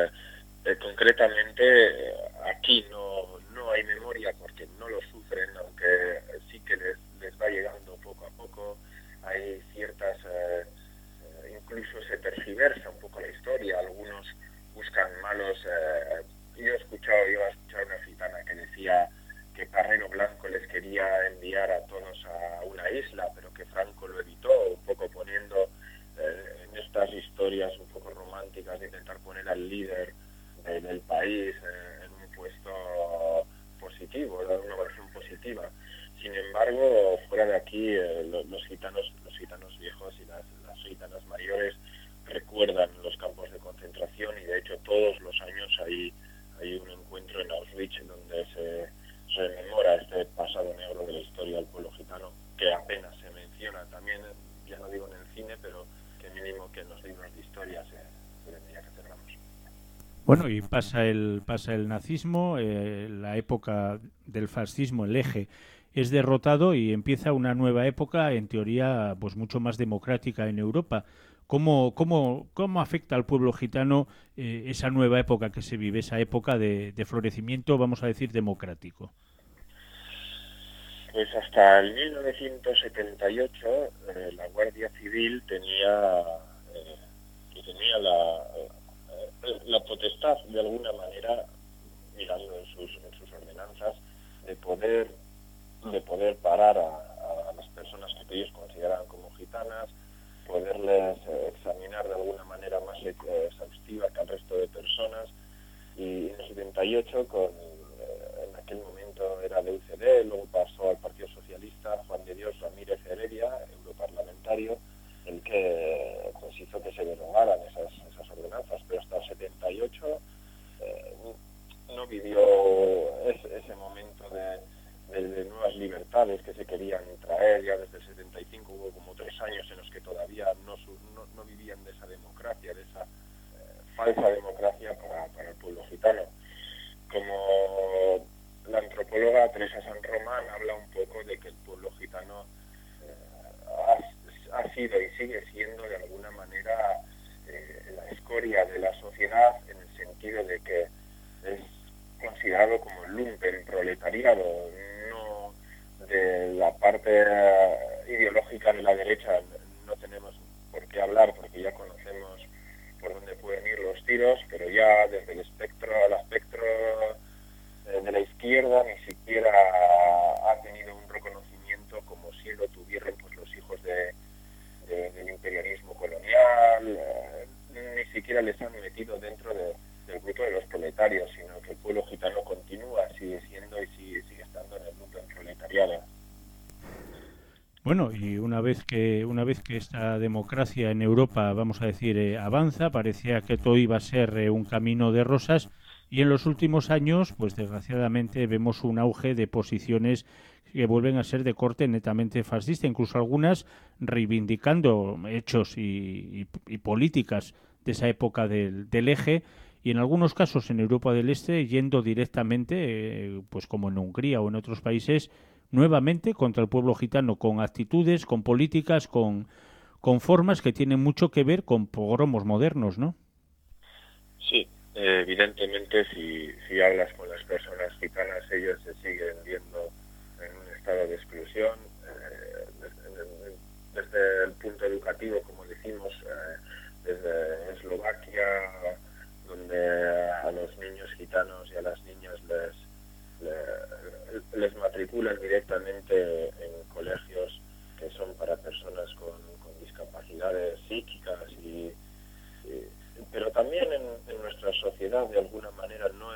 concretamente aquí no hay memoria porque no lo sufren, aunque sí que les va llegando poco a poco. Hay ciertas, incluso se tergiversa un poco la historia, algunos buscan malos. Yo he escuchado una gitana que decía que Carrero Blanco les quería enviar a todos a una isla, pero que Franco lo evitó, un poco poniendo en estas historias un poco románticas de intentar poner al líder del país en un puesto positivo, dar una versión positiva. Sin embargo, fuera de aquí, los gitanos viejos y las gitanas mayores recuerdan los campos de concentración, y de hecho todos los años hay un encuentro en Auschwitz donde se rememora este pasado negro de la historia del pueblo gitano, que apenas se menciona también, ya no digo en el cine, pero que mínimo que en los libros de historia se tendría que hacer, vamos. Bueno, y pasa el nazismo, la época del fascismo, el eje es derrotado y empieza una nueva época, en teoría, pues mucho más democrática en Europa. ¿Cómo afecta al pueblo gitano esa nueva época que se vive, esa época de florecimiento, vamos a decir, democrático? Pues hasta el 1978 la Guardia Civil tenía la potestad, de alguna manera, mirando en sus ordenanzas, de poder parar a las personas que ellos consideraban como gitanas, poderles examinar de alguna manera más exhaustiva que al resto de personas. Y en el 78, en aquel momento era de UCD, luego pasó al Partido Socialista, Juan de Dios Ramírez Heredia, europarlamentario, el que pues hizo que se derogaran esas ordenanzas, pero hasta el 78 no vivió ese momento de nuevas libertades que se querían traer. Ya desde el 75 hubo como 3 años en los que todavía no vivían de esa democracia, de esa falsa democracia para el pueblo gitano. Como la antropóloga Teresa San Román habla un poco de que el pueblo gitano ha sido y sigue siendo de alguna manera la escoria de la sociedad, en el sentido de que es considerado como el lumpen proletariado, no de la parte ideológica de la derecha. No tenemos por qué hablar porque ya conocemos por dónde pueden ir los tiros, pero ya desde el espectro al espectro de la izquierda ni siquiera ha tenido un reconocimiento como si lo tuvieran pues los hijos del imperialismo colonial. Ni siquiera les han metido dentro del grupo de los proletarios, sino que el pueblo gitano continúa, sigue siendo y sigue estando en el mundo del proletariado. Bueno, y una vez que esta democracia en Europa, vamos a decir, avanza, parecía que todo iba a ser un camino de rosas, y en los últimos años, pues desgraciadamente vemos un auge de posiciones que vuelven a ser de corte netamente fascista, incluso algunas reivindicando hechos y políticas de esa época del eje, y en algunos casos en Europa del Este yendo directamente, pues como en Hungría o en otros países, nuevamente contra el pueblo gitano, con actitudes, con políticas, con formas que tienen mucho que ver con pogromos modernos, ¿no? Sí, evidentemente si hablas con las personas gitanas, ellos se siguen viendo en un estado de exclusión, desde el punto educativo, como decimos, desde Eslovaquia, donde a los niños gitanos y a las niñas les matriculan directamente en colegios que son para personas con discapacidades psíquicas, pero también en nuestra sociedad de alguna manera no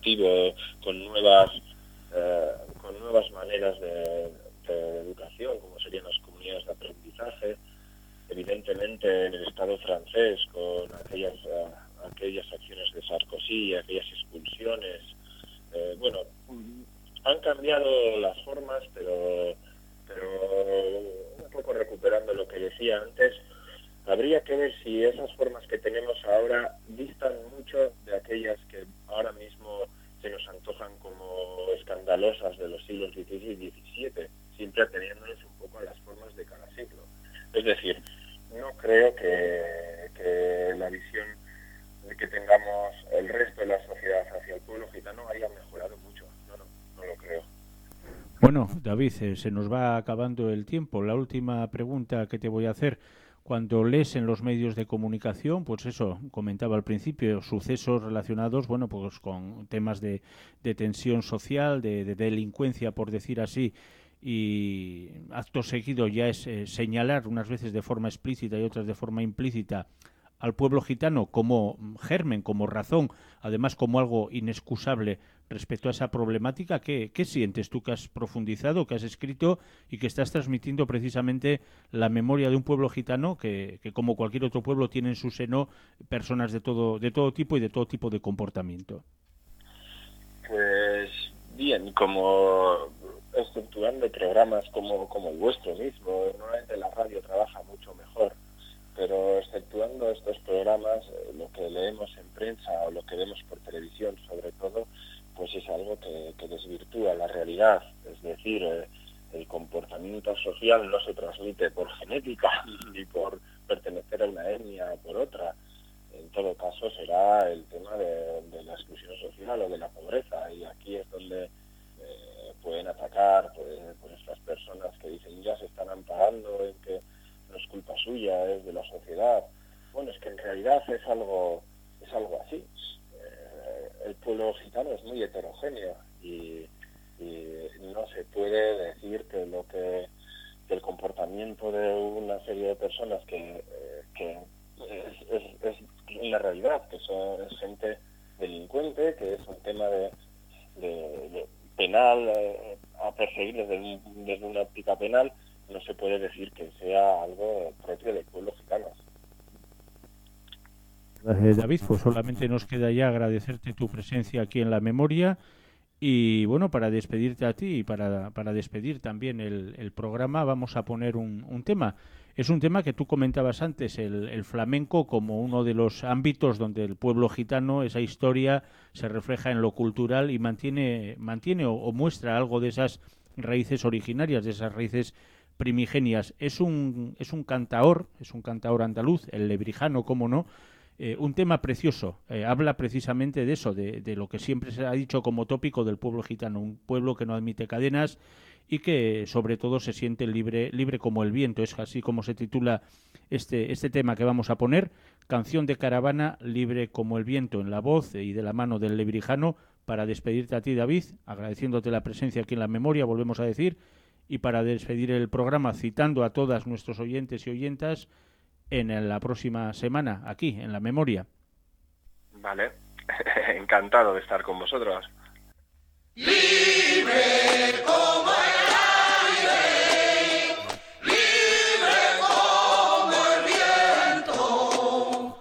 educativo, con nuevas maneras de educación, como serían las comunidades de aprendizaje. Evidentemente en el Estado francés, con aquellas acciones de Sarkozy, aquellas expulsiones, han cambiado las formas, pero un poco recuperando lo que decía antes, habría que ver si esas formas que tenemos ahora distan mucho de aquellas que ahora mismo se nos antojan como escandalosas de los siglos XVI y XVII, siempre ateniéndonos un poco a las formas de cada siglo. Es decir, no creo que la visión que tengamos el resto de la sociedad hacia el pueblo gitano haya mejorado mucho. No lo creo. Bueno, David, se nos va acabando el tiempo. La última pregunta que te voy a hacer. Cuando lees en los medios de comunicación, pues eso, comentaba al principio, sucesos relacionados, pues con temas de tensión social, de delincuencia, por decir así, y acto seguido ya es señalar unas veces de forma explícita y otras de forma implícita al pueblo gitano como germen, como razón, además como algo inexcusable respecto a esa problemática. ¿Qué sientes tú que has profundizado, que has escrito y que estás transmitiendo precisamente la memoria de un pueblo gitano que como cualquier otro pueblo tiene en su seno personas de todo tipo y de todo tipo de comportamiento? Pues bien, como estructurando programas como el vuestro mismo, normalmente la radio trabaja mucho mejor, pero exceptuando estos programas, lo que leemos en prensa o lo que vemos por televisión sobre todo, pues es algo que desvirtúa la realidad. Es decir, el comportamiento social no se transmite por genética ni por pertenecer a una etnia o por otra. En todo caso será el tema de la exclusión social o de la pobreza, y aquí es donde pueden atacar pues estas personas que dicen ya se están amparando en que no es culpa suya, es de la sociedad. Bueno, es que en realidad es algo así. El pueblo gitano es muy heterogéneo y no se puede decir que el comportamiento de una serie de personas que es una realidad, que es gente delincuente, que es un tema de penal a perseguir desde una óptica penal. No se puede decir que sea algo propio del pueblo gitano. David, pues solamente nos queda ya agradecerte tu presencia aquí en La Memoria y bueno, para despedirte a ti y para despedir también el programa vamos a poner un tema. Es un tema que tú comentabas antes, el flamenco como uno de los ámbitos donde el pueblo gitano, esa historia se refleja en lo cultural y mantiene o muestra algo de esas raíces originarias, de esas raíces primigenias. Es un cantaor andaluz, el lebrijano, cómo no, un tema precioso. Habla precisamente de eso, de lo que siempre se ha dicho como tópico del pueblo gitano, un pueblo que no admite cadenas y que sobre todo se siente libre como el viento. Es así como se titula este tema que vamos a poner, Canción de caravana, libre como el viento, en la voz y de la mano del lebrijano, para despedirte a ti, David, agradeciéndote la presencia aquí en La Memoria, volvemos a decir, y para despedir el programa citando a todas nuestros oyentes y oyentas en la próxima semana aquí en La Memoria. Vale, encantado de estar con vosotros. Libre como el aire, libre como el viento,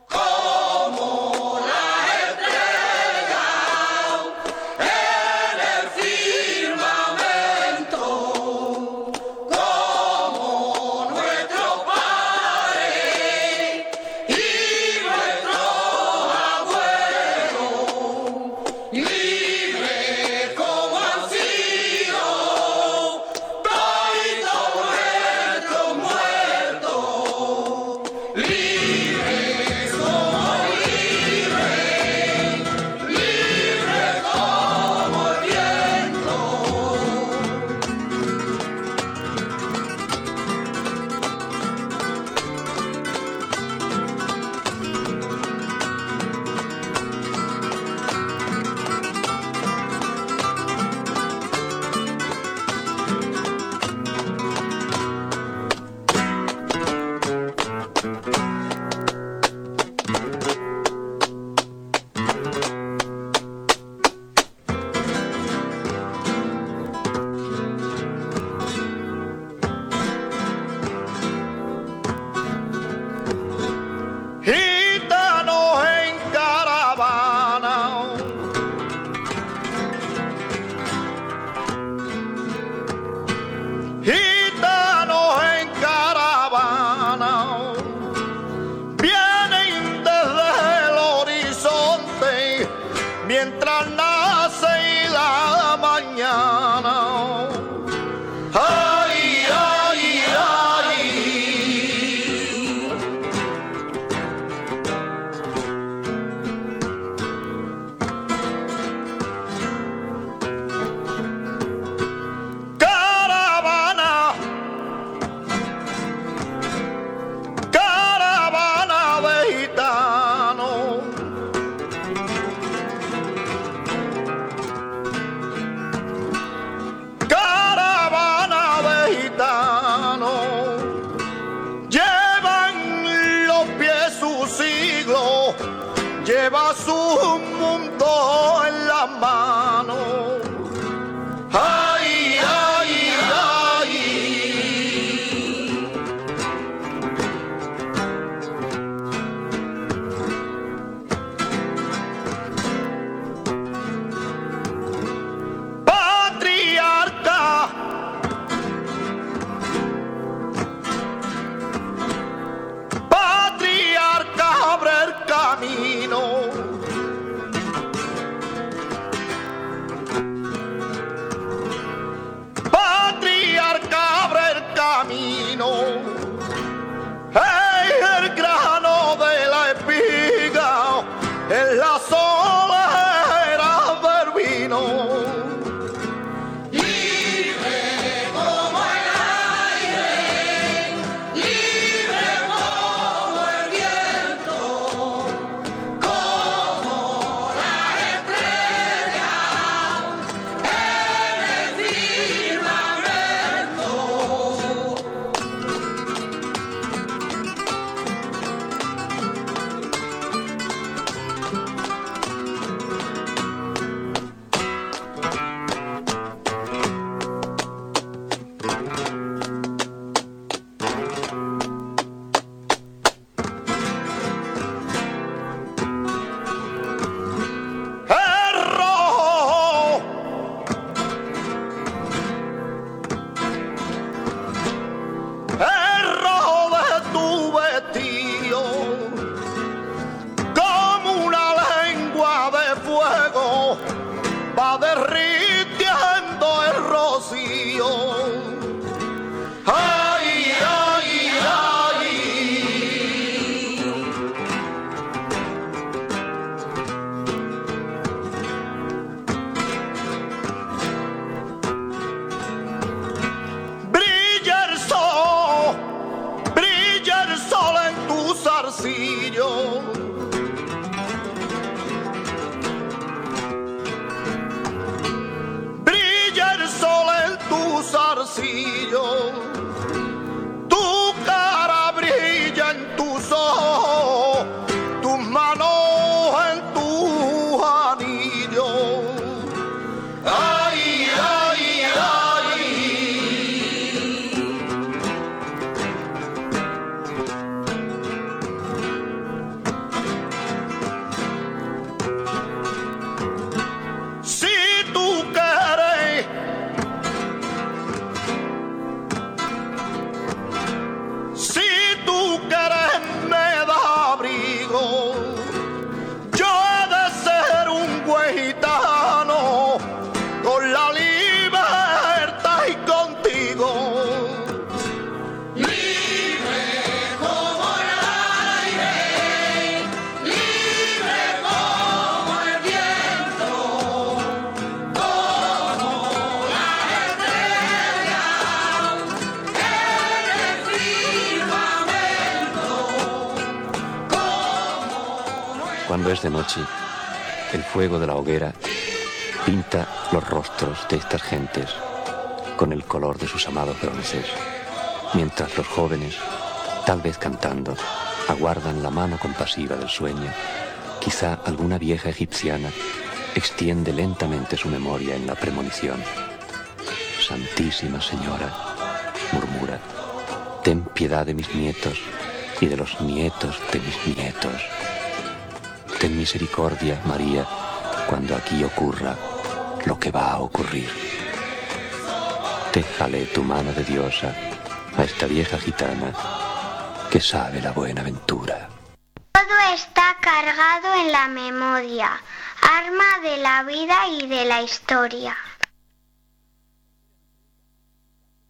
como la estrella en el firmamento, como nuestro padre y nuestro abuelo, libre como gitanos en caravana, vienen desde el horizonte mientras nace la mañana. Ay, ay, ay. Caravana, caravana de gitanos, caravana de gitanos, llevan los pies su siglo, lleva su mundo en las manos. Ay, ay, ay. Patriarca, patriarca, abre el camino. Patriarca, abre el camino. Hey, el grano de la espiga en la solera del vino. Libre como el aire, libre como el viento, como la estrella en el firmamento. El rojo, el rojo de tu vestido, como una lengua de fuego, va derritiendo el rocío. Ay, ay, ay. Brilla el sol en tu zarcillo. Brilla el sol en tu zarcillo. Tu cara brilla en tus ojos, tus manos en tu anillo. Ay, ay, ay. Si tú quieres, si tú quieres me da abrigo. Yo he de ser un buen gitano con la libertad y contigo. Libre como el aire, libre como el viento, como la estrella en el firmamento, Cuando es de noche, el fuego de la hoguera pinta los rostros de estas gentes con el color de sus amados bronces, mientras los jóvenes, tal vez cantando, aguardan la mano compasiva del sueño. Quizá alguna vieja egipciana extiende lentamente su memoria en la premonición. Santísima Señora, murmura, ten piedad de mis nietos y de los nietos de mis nietos. Ten misericordia, María, cuando aquí ocurra lo que va a ocurrir. déjale tu mano de diosa a esta vieja gitana que sabe la buena ventura. Todo está cargado en la memoria, arma de la vida y de la historia.